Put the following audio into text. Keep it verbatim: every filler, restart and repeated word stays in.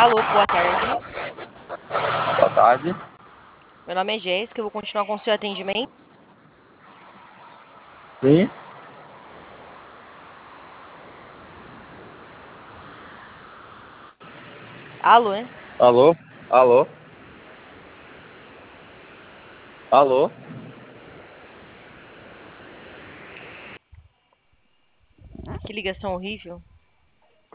Alô, boa tarde. Boa tarde. Meu nome é Jéssica, eu vou continuar com o seu atendimento. Sim. Alô, né? Alô? Alô? Alô? Que ligação horrível.